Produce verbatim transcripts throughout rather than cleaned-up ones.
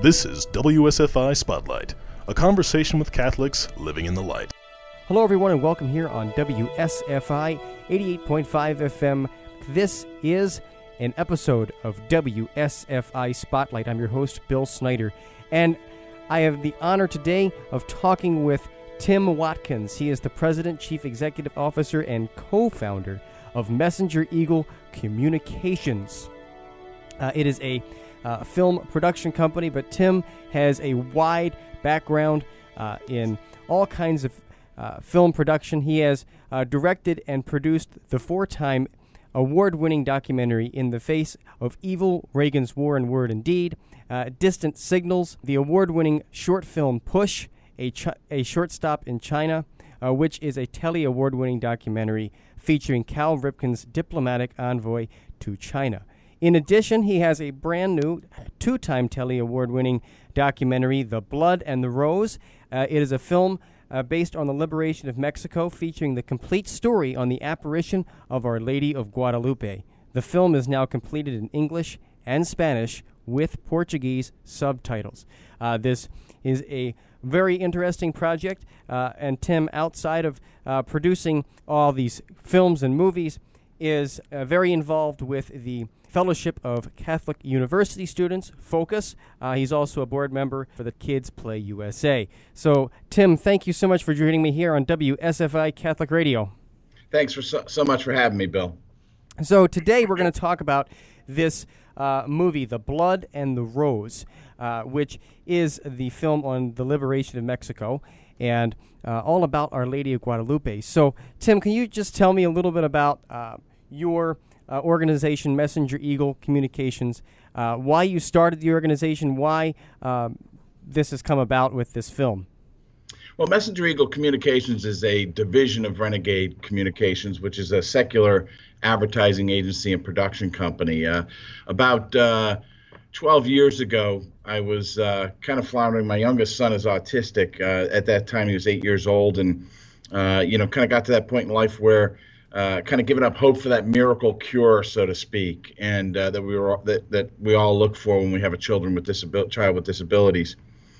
This is W S F I Spotlight, a conversation with Catholics living in the light. Hello, everyone, and welcome here on W S F I eighty-eight point five F M. This is an episode of W S F I Spotlight. I'm your host, Bill Snyder, and I have the honor today of talking with Tim Watkins. He is the President, Chief Executive Officer, and co-founder of Messenger Eagle Communications. Uh, it is a uh, film production company, but Tim has a wide background uh, in all kinds of uh, film production. He has uh, directed and produced the four-time award-winning documentary In the Face of Evil, Reagan's War in Word and Deed, uh, Distant Signals, the award-winning short film Push, a, Ch- a Short Stop in China, uh, which is a Telly award-winning documentary featuring Cal Ripken's diplomatic envoy to China. In addition, he has a brand new two-time Telly award-winning documentary, The Blood and the Rose. Uh, it is a film uh, based on the liberation of Mexico, featuring the complete story on the apparition of Our Lady of Guadalupe. The film is now completed in English and Spanish with Portuguese subtitles. Uh, this is a very interesting project, uh, and Tim, outside of uh, producing all these films and movies, is uh, very involved with the Fellowship of Catholic University Students, Focus. Uh, he's also a board member for the Kids Play U S A. So, Tim, thank you so much for joining me here on W S F I Catholic Radio. Thanks for so, so much for having me, Bill. So today we're going to talk about this uh, movie, The Blood and the Rose, uh, which is the film on the liberation of Mexico and uh, all about Our Lady of Guadalupe. So, Tim, can you just tell me a little bit about uh, your uh, organization, Messenger Eagle Communications, uh, why you started the organization, why uh, this has come about with this film? Well, Messenger Eagle Communications is a division of Renegade Communications, which is a secular advertising agency and production company. Uh, about uh, twelve years ago, I was uh, kind of floundering. My youngest son is autistic. Uh, at that time, he was eight years old, and uh, you know, kind of got to that point in life where uh, kind of giving up hope for that miracle cure, so to speak, and uh, that we were that that we all look for when we have a children with disabil- child with disabilities.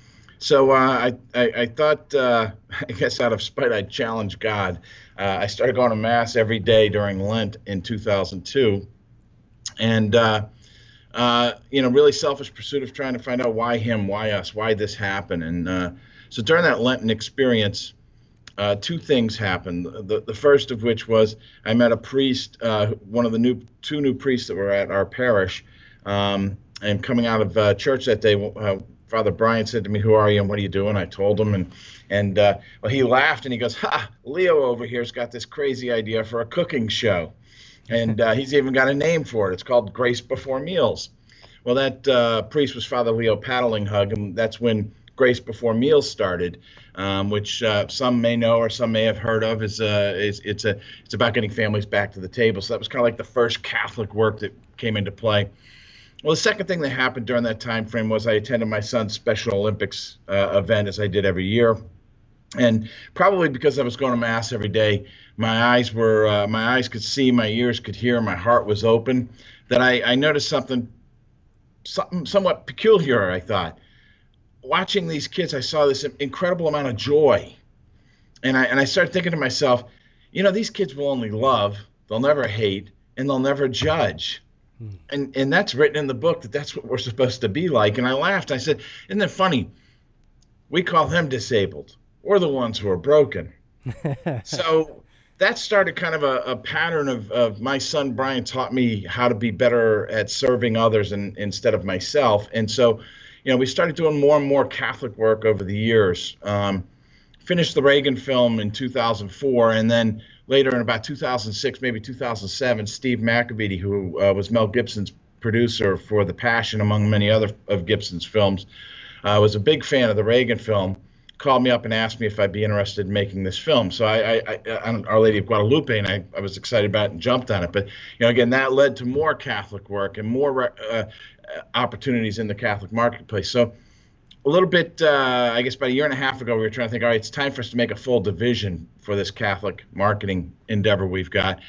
So uh, I, I I thought, uh, I guess out of spite, I'd challenge God. Uh, I started going to Mass every day during Lent in two thousand two, and uh, uh, you know, really selfish pursuit of trying to find out why him, why us, why this happened. And uh, so during that Lenten experience, uh, two things happened. The the first of which was I met a priest, uh, one of the new two new priests that were at our parish, um, and coming out of uh, church that day. Uh, Father Brian said to me, "Who are you and what are you doing?" I told him, and and uh, well, he laughed and he goes, "Ha! Leo over here's got this crazy idea for a cooking show, and uh, he's even got a name for it. It's called Grace Before Meals." Well, that uh, priest was Father Leo Paddlinghug, and that's when Grace Before Meals started, um, which uh, some may know or some may have heard of. Is uh, is it's a it's about getting families back to the table. So that was kind of like the first Catholic work that came into play. Well, the second thing that happened during that time frame was I attended my son's Special Olympics uh, event, as I did every year. And probably because I was going to Mass every day, my eyes were, uh, my eyes could see, my ears could hear, my heart was open, that I, I noticed something, something somewhat peculiar, I thought. Watching these kids, I saw this incredible amount of joy. And I, and I started thinking to myself, you know, these kids will only love, they'll never hate, and they'll never judge. And and that's written in the book that that's what we're supposed to be like. And I laughed. I said, "Isn't that funny? We call them disabled. We're the ones who are broken." So that started kind of a, a pattern of, of my son Brian taught me how to be better at serving others and, instead of myself. And so, you know, we started doing more and more Catholic work over the years. Um, finished the Reagan film in two thousand four, and then later in about two thousand six, maybe two thousand seven, Steve McAvity, who uh, was Mel Gibson's producer for The Passion, among many other of Gibson's films, uh, was a big fan of the Reagan film, called me up and asked me if I'd be interested in making this film. So I, I, I on Our Lady of Guadalupe, and I, I was excited about it and jumped on it. But, you know, again, that led to more Catholic work and more uh, opportunities in the Catholic marketplace. So a little bit, uh, I guess about a year and a half ago, we were trying to think, all right, it's time for us to make a full division for this Catholic marketing endeavor we've got.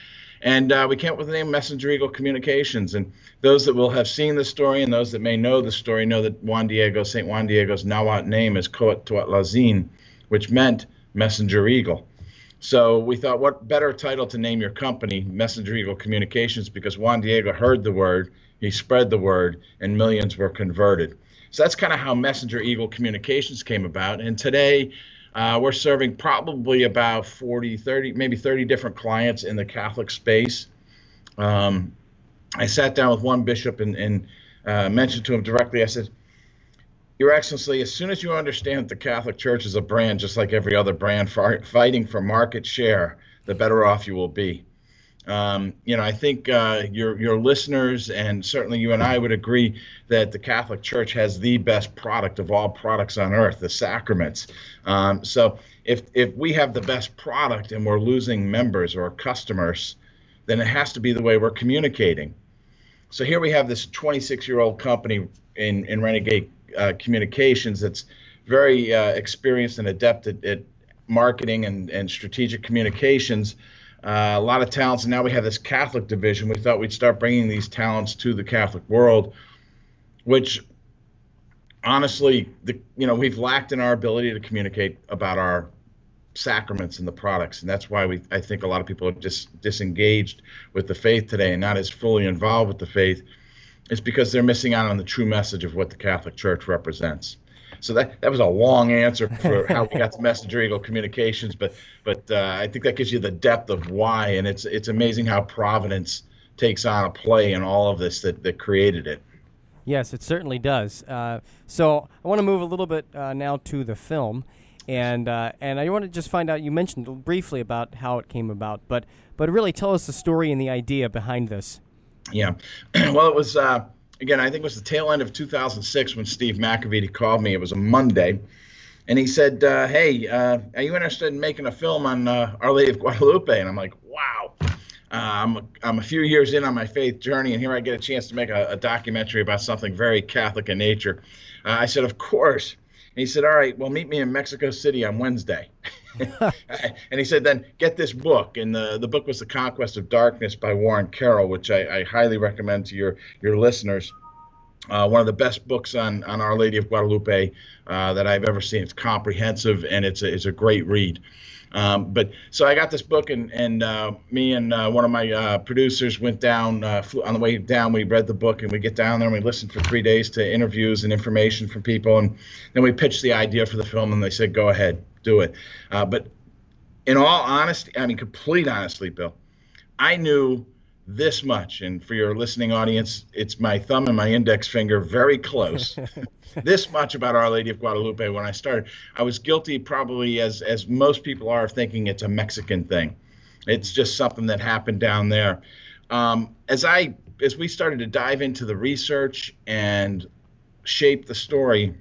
And uh, we came up with the name Messenger Eagle Communications. And those that will have seen the story and those that may know the story know that Juan Diego, Saint Juan Diego's Nahuatl name is Coatlatzin, which meant Messenger Eagle. So we thought, what better title to name your company, Messenger Eagle Communications, because Juan Diego heard the word, he spread the word, and millions were converted. So that's kind of how Messenger Eagle Communications came about. And today, uh, we're serving probably about forty, thirty, maybe thirty different clients in the Catholic space. Um, I sat down with one bishop and, and uh, mentioned to him directly, I said, Your Excellency, as soon as you understand that the Catholic Church is a brand just like every other brand for fighting for market share, the better off you will be. Um, you know, I think uh, your your listeners and certainly you and I would agree that the Catholic Church has the best product of all products on earth, the sacraments. Um, so if if we have the best product and we're losing members or customers, then it has to be the way we're communicating. So here we have this twenty-six-year-old company in, in Renegade uh, Communications that's very uh, experienced and adept at, at marketing and, and strategic communications. Uh, a lot of talents, and now we have this Catholic division. We thought we'd start bringing these talents to the Catholic world, which honestly, the, you know, we've lacked in our ability to communicate about our sacraments and the products, and that's why we, I think a lot of people are just disengaged with the faith today and not as fully involved with the faith. It's because they're missing out on the true message of what the Catholic Church represents. So that that was a long answer for how we got to Messenger Eagle Communications, but but uh, I think that gives you the depth of why, and it's it's amazing how Providence takes on a play in all of this that, that created it. Yes, it certainly does. Uh, so I want to move a little bit uh, now to the film, and uh, and I want to just find out. You mentioned briefly about how it came about, but but really tell us the story and the idea behind this. Yeah, well, it was. Uh, Again, I think it was the tail end of two thousand six when Steve McAvity called me. It was a Monday, and he said, uh, hey, uh, are you interested in making a film on uh, Our Lady of Guadalupe? And I'm like, wow. Uh, I'm, a, I'm a few years in on my faith journey, and here I get a chance to make a, a documentary about something very Catholic in nature. Uh, I said, of course. And he said, all right, well, meet me in Mexico City on Wednesday. And he said, then get this book. And the, the book was The Conquest of Darkness by Warren Carroll, which I, I highly recommend to your, your listeners. Uh, one of the best books on, on Our Lady of Guadalupe uh, that I've ever seen. It's comprehensive, and it's a, it's a great read. Um, but so I got this book, and, and uh, me and uh, one of my uh, producers went down. Uh, flew, on the way down, we read the book, and we get down there, and we listened for three days to interviews and information from people. And then we pitched the idea for the film, and they said, go ahead, do it. Uh, but in all honesty, I mean, complete honesty, Bill, I knew this much, and for your listening audience, it's my thumb and my index finger very close. This much about Our Lady of Guadalupe when I started. I was guilty, probably as as most people are, of thinking it's a Mexican thing. It's just something that happened down there. Um, as I as we started to dive into the research and shape the story,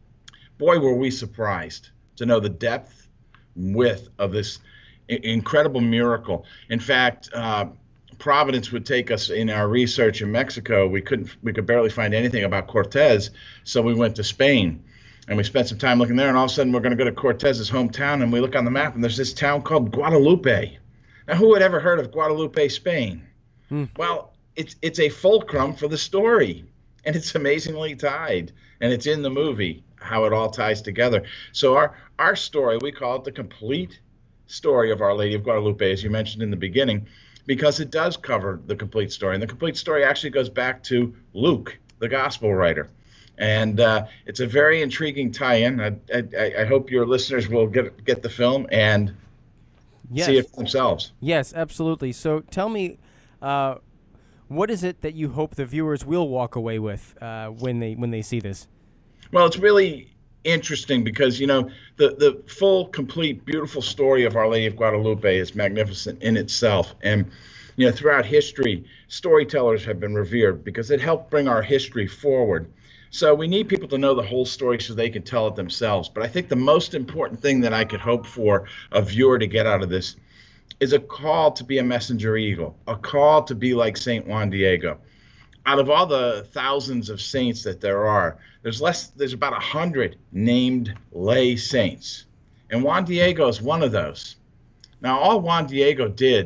boy, were we surprised to know the depth, width of this I- incredible miracle. In fact, uh, Providence would take us in our research in Mexico. We couldn't, we could barely find anything about Cortez, so we went to Spain, and we spent some time looking there. And all of a sudden, we're going to go to Cortez's hometown, and we look on the map, and there's this town called Guadalupe. Now, who had ever heard of Guadalupe, Spain? Hmm. Well, it's it's a fulcrum for the story, and it's amazingly tied, and it's in the movie how it all ties together. So our our story, we call it the complete story of Our Lady of Guadalupe, as you mentioned in the beginning, because it does cover the complete story. And the complete story actually goes back to Luke, the gospel writer. And uh, it's a very intriguing tie-in. I, I, I hope your listeners will get get the film and yes. see it for themselves. Yes, absolutely. So tell me, uh, what is it that you hope the viewers will walk away with uh, when they when they see this? Well, it's really interesting because, you know, the, the full, complete, beautiful story of Our Lady of Guadalupe is magnificent in itself. And, you know, throughout history, storytellers have been revered because it helped bring our history forward. So we need people to know the whole story so they can tell it themselves. But I think the most important thing that I could hope for a viewer to get out of this is a call to be a messenger eagle, a call to be like Saint Juan Diego. Out of all the thousands of saints that there are, there's less. There's about a hundred named lay saints, and Juan Diego is one of those. Now, all Juan Diego did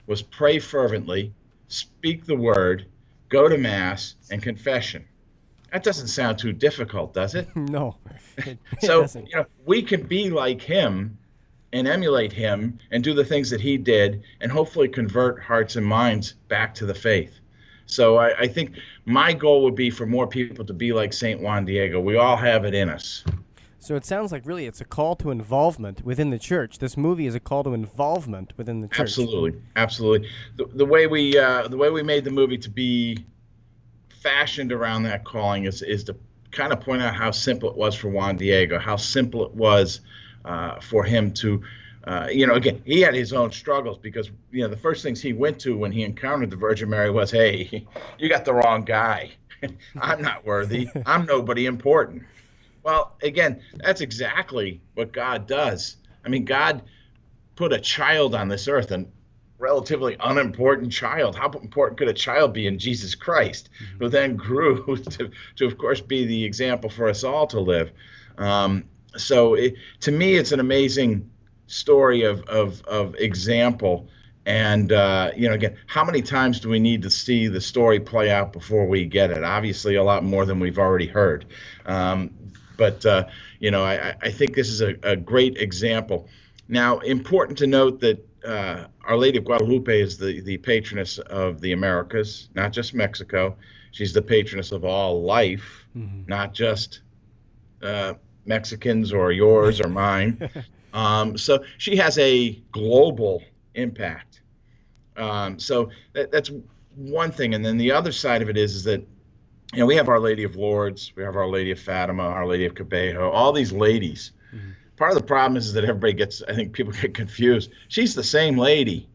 was pray fervently, speak the word, go to Mass, and confession. That doesn't sound too difficult, does it? No, it, it So, doesn't. you know, we can be like him and emulate him and do the things that he did and hopefully convert hearts and minds back to the faith. So I, I think my goal would be for more people to be like Saint Juan Diego. We all have it in us. So it sounds like really it's a call to involvement within the church. This movie is a call to involvement within the church. Absolutely, absolutely. The, the way we uh, the way we made the movie to be fashioned around that calling is is to kind of point out how simple it was for Juan Diego, how simple it was uh, for him to, uh, you know, again, he had his own struggles because, you know, the first things he went to when he encountered the Virgin Mary was, hey, you got the wrong guy. I'm not worthy. I'm nobody important. Well, again, that's exactly what God does. I mean, God put a child on this earth, a relatively unimportant child. How important could a child be in Jesus Christ, mm-hmm. who then grew to, to, of course, be the example for us all to live? Um, so it, to me, it's an amazing story of, of, of example. And, uh, you know, again, how many times do we need to see the story play out before we get it? Obviously, a lot more than we've already heard. Um, but, uh, you know, I, I think this is a, a great example. Now, important to note that uh, Our Lady of Guadalupe is the, the patroness of the Americas, not just Mexico. She's the patroness of all life, mm-hmm. not just uh, Mexicans or yours or mine. Um, so she has a global impact. Um, so that, that's one thing. And then the other side of it is, is that, you know, we have Our Lady of Lourdes, we have Our Lady of Fatima, Our Lady of Cabejo, all these ladies. Mm-hmm. Part of the problem is, is that everybody gets, I think people get confused. She's the same lady.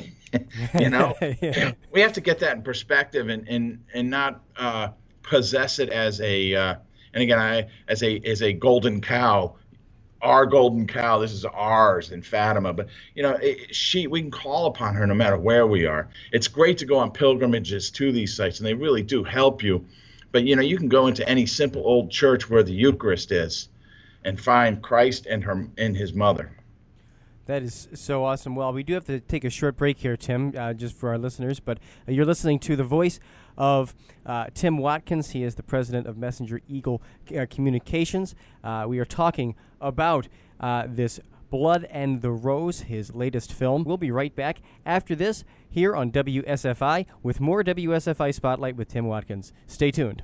You know, yeah. We have to get that in perspective and, and, and not uh, possess it as a, uh, and again, I, as a, as a golden cow. Our golden cow, this is ours in Fatima. But, you know, it, she, we can call upon her no matter where we are. It's great to go on pilgrimages to these sites, and they really do help you. But, you know, you can go into any simple old church where the Eucharist is and find Christ and her and his mother. That is so awesome. Well, we do have to take a short break here, Tim, uh, just for our listeners. But uh, you're listening to the voice of uh, Tim Watkins. He is the president of Messenger Eagle uh, Communications. Uh, we are talking about uh, this Blood and the Rose, his latest film. We'll be right back after this here on W S F I with more W S F I Spotlight with Tim Watkins. Stay tuned.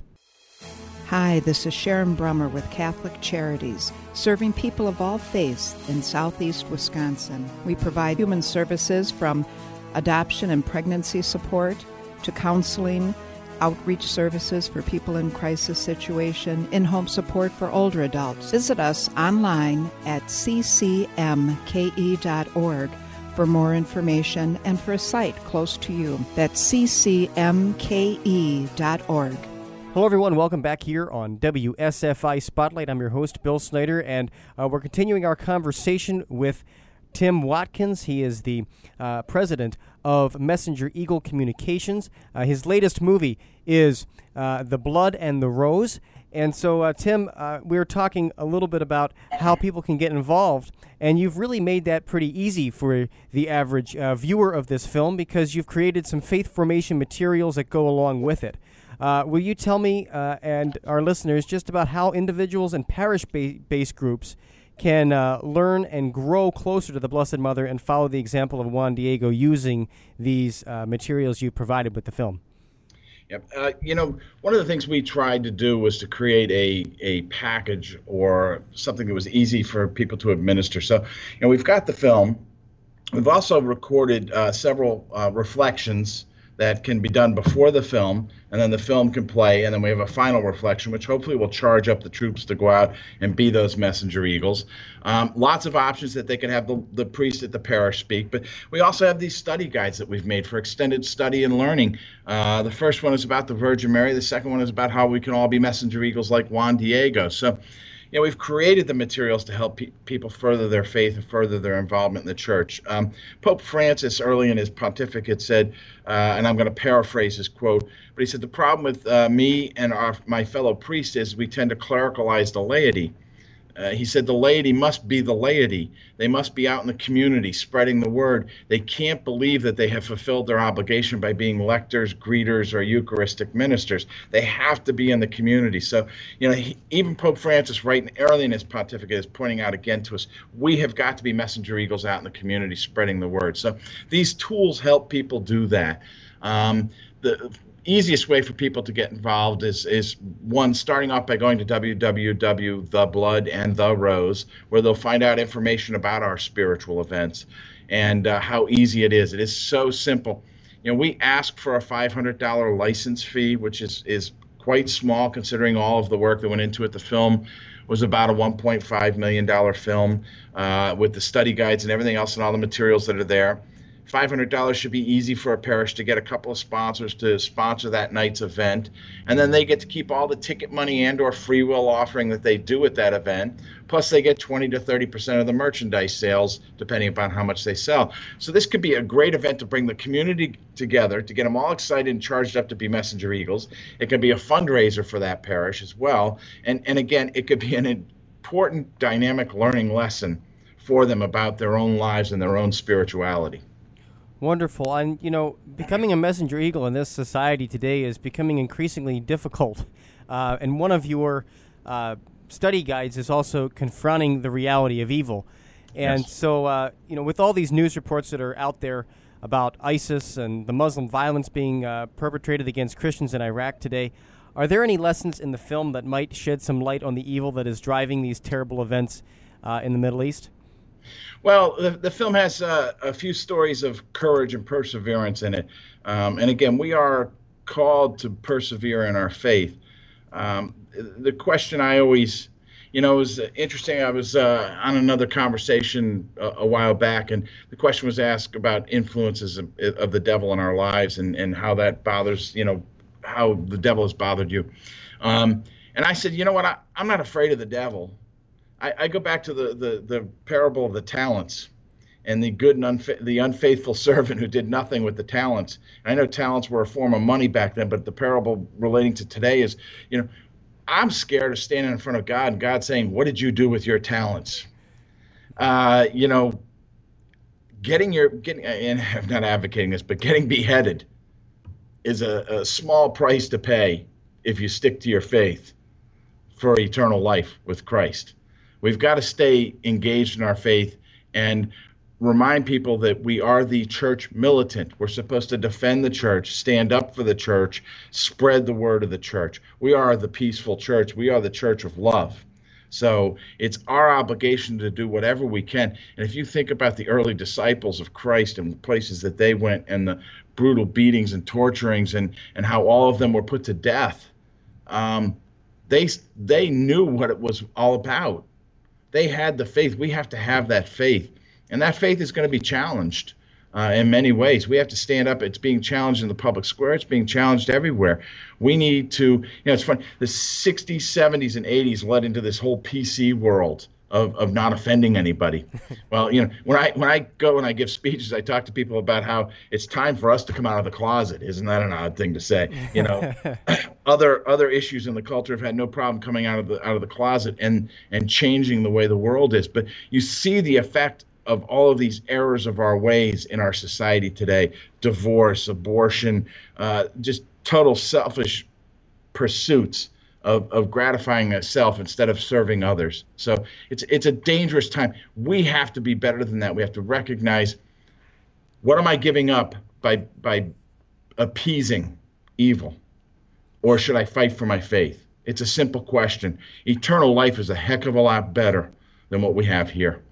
Hi, this is Sharon Brummer with Catholic Charities, serving people of all faiths in southeast Wisconsin. We provide human services from adoption and pregnancy support to counseling, outreach services for people in crisis situation, in-home support for older adults. Visit us online at c c m k e dot org for more information and for a site close to you. That's c c m k e dot org. Hello, everyone. Welcome back here on W S F I Spotlight. I'm your host, Bill Snyder, and uh, we're continuing our conversation with Tim Watkins. He is the uh, president of Messenger Eagle Communications. Uh, his latest movie is uh, The Blood and the Rose. And so, uh, Tim, uh, we were talking a little bit about how people can get involved, and you've really made that pretty easy for the average uh, viewer of this film because you've created some faith formation materials that go along with it. Uh, will you tell me uh, and our listeners just about how individuals and parish-based groups can uh, learn and grow closer to the Blessed Mother and follow the example of Juan Diego using these uh, materials you provided with the film? Yep. Uh, you know, one of the things we tried to do was to create a, a package or something that was easy for people to administer. So, you know, we've got the film. We've also recorded uh, several uh, reflections that can be done before the film, and then the film can play, and then we have a final reflection, which hopefully will charge up the troops to go out and be those messenger eagles. Um, lots of options that they can have the, the priest at the parish speak, but we also have these study guides that we've made for extended study and learning. Uh, the first one is about the Virgin Mary. The second one is about how we can all be messenger eagles like Juan Diego. So, you know, we've created the materials to help pe- people further their faith and further their involvement in the church. Um, Pope Francis, early in his pontificate, said, uh, and I'm going to paraphrase his quote, but he said, the problem with uh, me and our, my fellow priests is we tend to clericalize the laity. Uh, he said the laity must be the laity. They must be out in the community spreading the word. They can't believe that they have fulfilled their obligation by being lectors, greeters, or Eucharistic ministers. They have to be in the community. So, you know, he, even Pope Francis, right early in his pontificate, is pointing out again to us, we have got to be messenger eagles out in the community spreading the word. So these tools help people do that. Um, the easiest way for people to get involved is is one, starting off by going to w w w dot the blood and the rose, where they'll find out information about our spiritual events and uh, how easy it is. It is so simple. You know, we ask for a five hundred dollars license fee, which is is quite small considering all of the work that went into it. The film was about a one point five million dollars film uh, with the study guides and everything else and all the materials that are there. five hundred dollars should be easy for a parish to get a couple of sponsors to sponsor that night's event. And then they get to keep all the ticket money and or free will offering that they do at that event. Plus they get twenty to thirty percent of the merchandise sales, depending upon how much they sell. So this could be a great event to bring the community together, to get them all excited and charged up to be messenger eagles. It could be a fundraiser for that parish as well. And, and again, it could be an important dynamic learning lesson for them about their own lives and their own spirituality. Wonderful. And, you know, becoming a messenger eagle in this society today is becoming increasingly difficult. Uh, and one of your uh, study guides is also confronting the reality of evil. And yes. so, uh, you know, with all these news reports that are out there about ISIS and the Muslim violence being uh, perpetrated against Christians in Iraq today, are there any lessons in the film that might shed some light on the evil that is driving these terrible events uh, in the Middle East? Well, the, the film has uh, a few stories of courage and perseverance in it. Um, and again, we are called to persevere in our faith. Um, the question I always, you know, it was interesting. I was uh, on another conversation a, a while back, and the question was asked about influences of, of the devil in our lives and, and how that bothers, you know, how the devil has bothered you. Um, and I said, you know what, I, I'm not afraid of the devil. I, I go back to the, the, the parable of the talents and the good and unfa- the unfaithful servant who did nothing with the talents. And I know talents were a form of money back then, but the parable relating to today is, you know, I'm scared of standing in front of God and God saying, what did you do with your talents? Uh, you know, getting your, getting, and I'm not advocating this, but getting beheaded is a, a small price to pay if you stick to your faith for eternal life with Christ. We've got to stay engaged in our faith and remind people that we are the church militant. We're supposed to defend the church, stand up for the church, spread the word of the church. We are the peaceful church. We are the church of love. So it's our obligation to do whatever we can. And if you think about the early disciples of Christ and the places that they went and the brutal beatings and torturings and, and how all of them were put to death, um, they they knew what it was all about. They had the faith. We have to have that faith. And that faith is going to be challenged uh, in many ways. We have to stand up. It's being challenged in the public square. It's being challenged everywhere. We need to, you know, it's funny. The sixties, seventies, and eighties led into this whole P C world of, of not offending anybody. Well, you know, when I when I go and I give speeches, I talk to people about how it's time for us to come out of the closet. Isn't that an odd thing to say? You know, other other issues in the culture have had no problem coming out of the out of the closet and and changing the way the world is. But you see the effect of all of these errors of our ways in our society today: divorce, abortion, uh, just total selfish pursuits of, of gratifying self instead of serving others. So it's it's a dangerous time. We have to be better than that. We have to recognize, what am I giving up by by appeasing evil? Or should I fight for my faith? It's a simple question. Eternal life is a heck of a lot better than what we have here.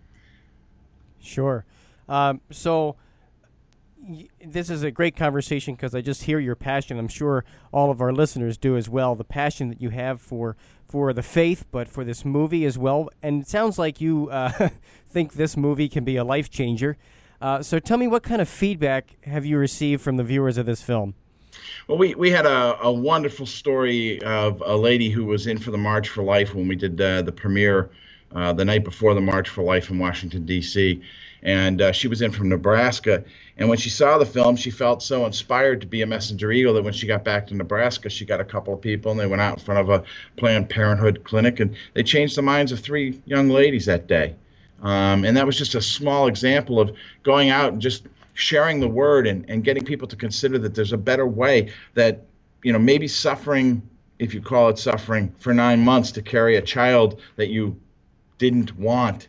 Sure. Um, so y- this is a great conversation because I just hear your passion. I'm sure all of our listeners do as well, the passion that you have for for the faith, but for this movie as well. And it sounds like you uh, think this movie can be a life changer. Uh, so tell me, what kind of feedback have you received from the viewers of this film? Well, we, we had a, a wonderful story of a lady who was in for the March for Life when we did uh, the premiere Uh, the night before the March for Life in Washington, D C and uh, she was in from Nebraska. And when she saw the film, she felt so inspired to be a messenger eagle that when she got back to Nebraska, she got a couple of people, and they went out in front of a Planned Parenthood clinic, and they changed the minds of three young ladies that day. Um, and that was just a small example of going out and just sharing the word and, and getting people to consider that there's a better way, that, you know, maybe suffering, if you call it suffering, for nine months to carry a child that you didn't want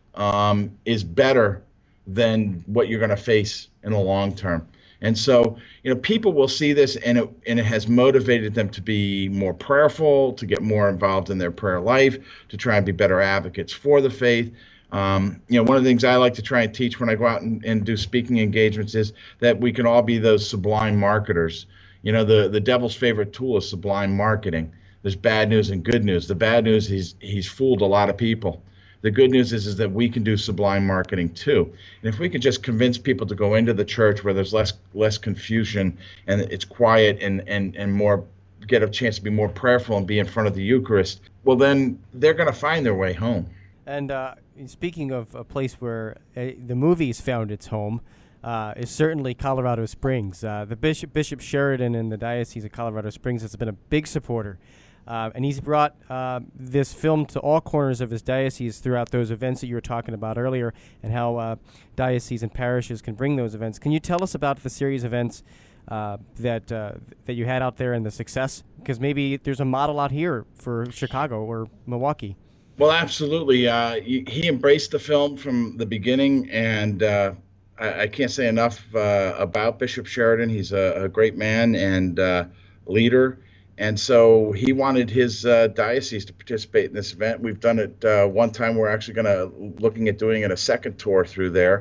um, is better than what you're going to face in the long term. And so, you know, people will see this, and it and it has motivated them to be more prayerful, to get more involved in their prayer life, to try and be better advocates for the faith. Um, you know, one of the things I like to try and teach when I go out and, and do speaking engagements is that we can all be those sublime marketers. You know, the, the devil's favorite tool is sublime marketing. There's bad news and good news. The bad news, he's he's fooled a lot of people. The good news is, is that we can do sublime marketing too. And if we could just convince people to go into the church where there's less less confusion and it's quiet and, and, and more, get a chance to be more prayerful and be in front of the Eucharist, well, then they're going to find their way home. And uh, speaking of a place where uh, the movie's found its home, uh, is certainly Colorado Springs. Uh, the Bishop Bishop Sheridan in the Diocese of Colorado Springs has been a big supporter, uh, and he's brought uh, this film to all corners of his diocese throughout those events that you were talking about earlier, and how uh, dioceses and parishes can bring those events. Can you tell us about the series of events uh, that uh, that you had out there and the success? Because maybe there's a model out here for Chicago or Milwaukee. Well, absolutely. Uh, he embraced the film from the beginning, and uh, I, I can't say enough uh, about Bishop Sheridan. He's a, a great man and uh, leader, and so he wanted his uh, diocese to participate in this event. We've done it uh, one time. We're actually going to looking at doing it a second tour through there.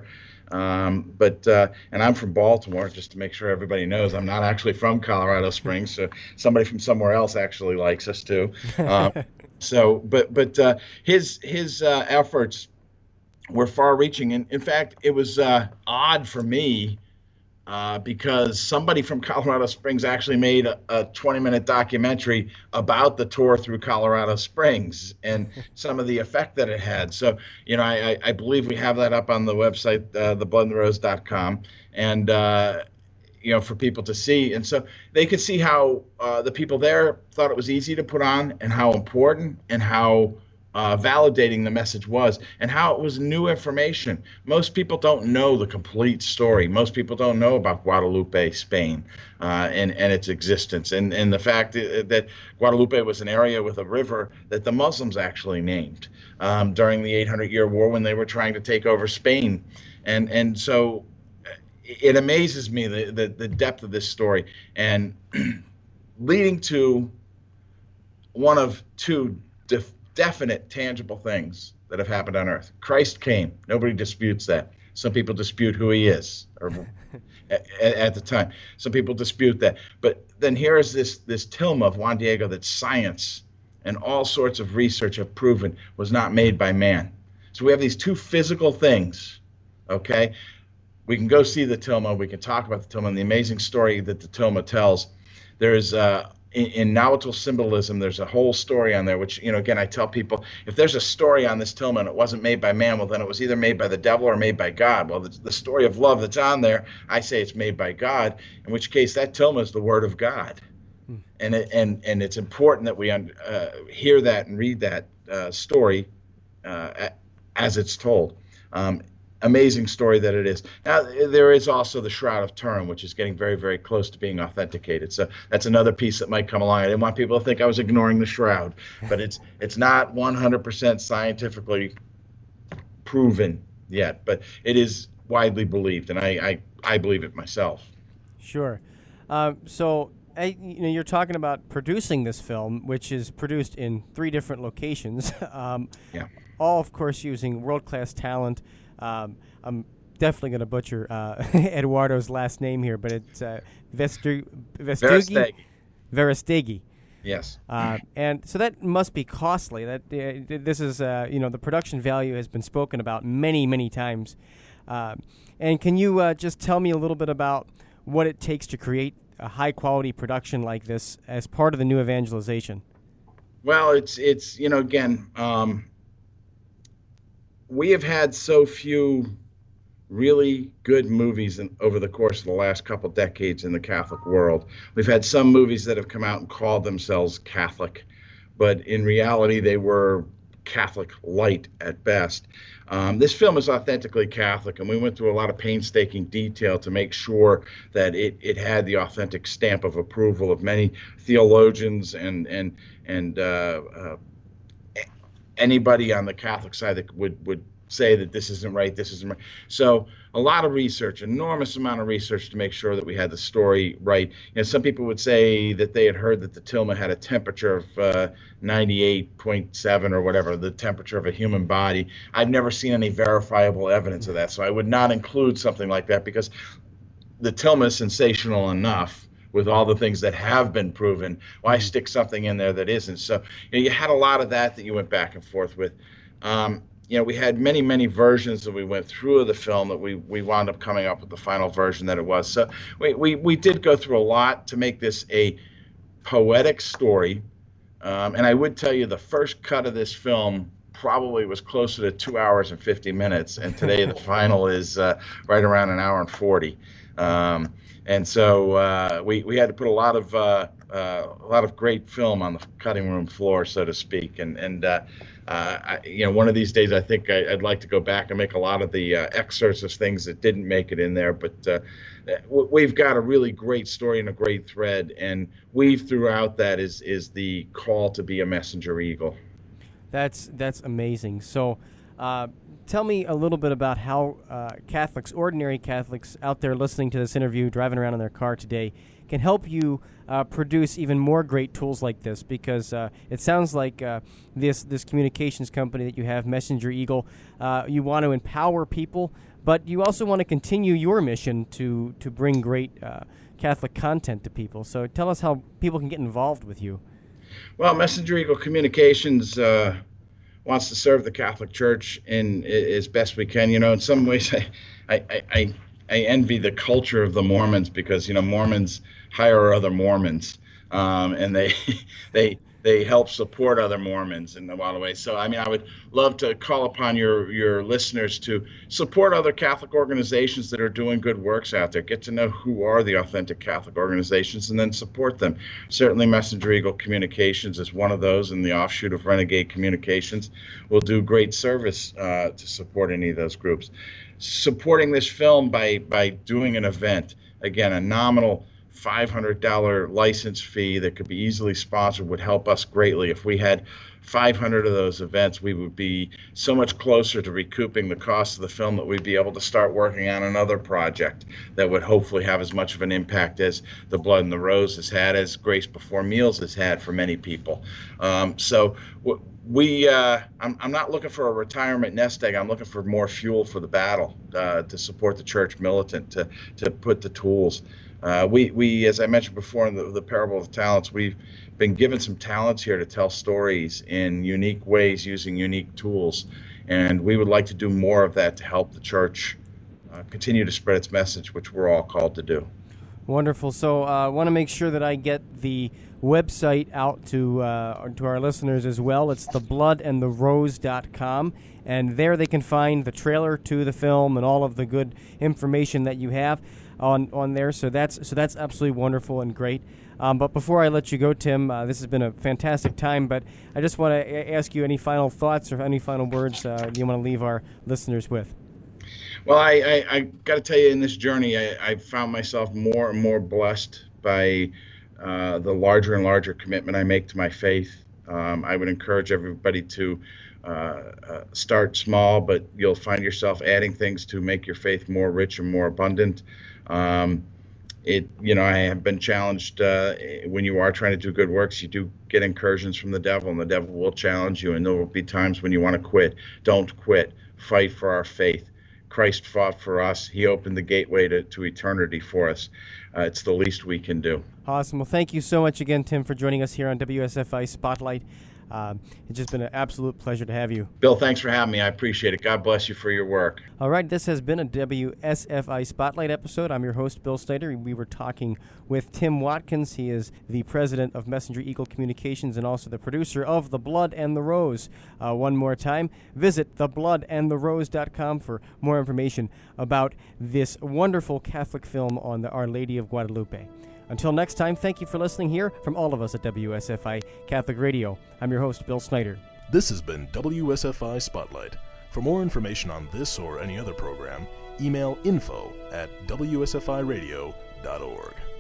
Um, but uh, and I'm from Baltimore, just to make sure everybody knows. I'm not actually from Colorado Springs, so somebody from somewhere else actually likes us too. Um, So, but but uh, his his uh, efforts were far-reaching, and in fact, it was uh, odd for me uh, because somebody from Colorado Springs actually made a, a twenty-minute documentary about the tour through Colorado Springs and some of the effect that it had. So, you know, I, I believe we have that up on the website, uh, the blood and the rose dot com, and uh, you know, for people to see. And so they could see how uh, the people there thought it was easy to put on, and how important and how uh, validating the message was, and how it was new information. Most people don't know the complete story. Most people don't know about Guadalupe, Spain, uh, and, and its existence, and, and the fact that Guadalupe was an area with a river that the Muslims actually named um, during the eight hundred year war when they were trying to take over Spain. And, and so it amazes me the, the, the depth of this story, and leading to one of two def- definite, tangible things that have happened on earth. Christ came. Nobody disputes that. Some people dispute who he is, or at, at the time. Some people dispute that. But then here is this, this tilma of Juan Diego that science and all sorts of research have proven was not made by man. So we have these two physical things, okay? We can go see the tilma. We can talk about the tilma and the amazing story that the tilma tells. There's uh, in, in Nahuatl symbolism, there's a whole story on there, which, you know, again, I tell people, if there's a story on this tilma and it wasn't made by man, well, then it was either made by the devil or made by God. Well, the, the story of love that's on there, I say it's made by God, in which case that tilma is the word of God. Hmm. And, it, and, and it's important that we un, uh, hear that and read that uh, story uh, as it's told. Um, Amazing story that it is. Now, there is also the Shroud of Turin, which is getting very, very close to being authenticated. So that's another piece that might come along. I didn't want people to think I was ignoring the Shroud, but it's it's not one hundred percent scientifically proven yet, but it is widely believed, and I, I, I believe it myself. Sure. Um, so I, you know, you're talking about producing this film, which is produced in three different locations, um, yeah. all, of course, using world-class talent. Um, I'm definitely going to butcher uh, Eduardo's last name here, but it's uh, Vestu- Vestugi? Verestegi. Yes. Uh, and so that must be costly. That uh, this is, uh, you know, the production value has been spoken about many, many times. Uh, and can you uh, just tell me a little bit about what it takes to create a high-quality production like this as part of the new evangelization? Well, it's it's you know again. Um, We have had so few really good movies in, over the course of the last couple decades in the Catholic world. We've had some movies that have come out and called themselves Catholic, but in reality they were Catholic light at best. Um, this film is authentically Catholic, and we went through a lot of painstaking detail to make sure that it, it had the authentic stamp of approval of many theologians and and and uh, uh, anybody on the Catholic side that would would say that this isn't right, this isn't right. So a lot of research, enormous amount of research to make sure that we had the story right. You know, some people would say that they had heard that the tilma had a temperature of uh, ninety-eight point seven or whatever, the temperature of a human body. I've never seen any verifiable evidence of that, so I would not include something like that because the tilma is sensational enough with all the things that have been proven. Why stick something in there that isn't? So you know, you had a lot of that that you went back and forth with. Um, You know, we had many, many versions that we went through of the film that we, we wound up coming up with the final version that it was. So we, we, we did go through a lot to make this a poetic story. Um, and I would tell you the first cut of this film probably was closer to two hours and fifty minutes. And today the final is uh, right around an hour and forty. Um, and so uh, we, we had to put a lot of uh, uh, a lot of great film on the cutting room floor, so to speak. And, and uh, Uh, I, you know, one of these days, I think I, I'd like to go back and make a lot of the uh, excerpts of things that didn't make it in there. But uh, w- we've got a really great story and a great thread, and weave throughout that is is the call to be a messenger eagle. That's that's amazing. So, uh, tell me a little bit about how uh, Catholics, ordinary Catholics out there listening to this interview, driving around in their car today, can help you uh, produce even more great tools like this, because uh, it sounds like uh, this this communications company that you have, Messenger Eagle, uh, you want to empower people, but you also want to continue your mission to, to bring great uh, Catholic content to people. So tell us how people can get involved with you. Well, Messenger Eagle Communications uh, wants to serve the Catholic Church in as best we can. You know, in some ways, I, I, I, I envy the culture of the Mormons because, you know, Mormons hire other Mormons, um, and they they they help support other Mormons in a lot of ways. So, I mean, I would love to call upon your your listeners to support other Catholic organizations that are doing good works out there. Get to know who are the authentic Catholic organizations and then support them. Certainly, Messenger Eagle Communications is one of those, and the offshoot of Renegade Communications will do great service uh, to support any of those groups. Supporting this film by by doing an event, again, a nominal five hundred dollars license fee that could be easily sponsored would help us greatly. If we had five hundred of those events, we would be so much closer to recouping the cost of the film that we'd be able to start working on another project that would hopefully have as much of an impact as The Blood and the Rose has had, as Grace Before Meals has had for many people. Um, so we, uh, I'm, I'm not looking for a retirement nest egg. I'm looking for more fuel for the battle, uh, to support the church militant, to to put the tools. Uh, we, we, as I mentioned before in the, the Parable of the Talents, we've been given some talents here to tell stories in unique ways using unique tools. And we would like to do more of that to help the church uh, continue to spread its message, which we're all called to do. Wonderful. So I uh, want to make sure that I get the website out to uh, to our listeners as well. It's the blood and the rose dot com, and there they can find the trailer to the film and all of the good information that you have on on there. So that's so that's absolutely wonderful and great. Um, but before I let you go, Tim, uh, this has been a fantastic time, but I just want to a- ask you any final thoughts or any final words uh, you want to leave our listeners with. Well, I, I, I got to tell you, in this journey, I, I found myself more and more blessed by uh, the larger and larger commitment I make to my faith. Um, I would encourage everybody to uh, uh, start small, but you'll find yourself adding things to make your faith more rich and more abundant. Um, it, you know, I have been challenged uh, when you are trying to do good works, you do get incursions from the devil, and the devil will challenge you, and there will be times when you want to quit. Don't quit. Fight for our faith. Christ fought for us. He opened the gateway to, to eternity for us. Uh, it's the least we can do. Awesome. Well, thank you so much again, Tim, for joining us here on W S F I Spotlight. Um, it's just been an absolute pleasure to have you. Bill, thanks for having me. I appreciate it. God bless you for your work. All right, this has been a W S F I Spotlight episode. I'm your host, Bill Snyder. We were talking with Tim Watkins. He is the president of Messenger Eagle Communications and also the producer of The Blood and the Rose. Uh, one more time, visit the blood and the rose dot com for more information about this wonderful Catholic film on the Our Lady of Guadalupe. Until next time, thank you for listening here from all of us at W S F I Catholic Radio. I'm your host, Bill Snyder. This has been W S F I Spotlight. For more information on this or any other program, email info at w s f i radio dot org.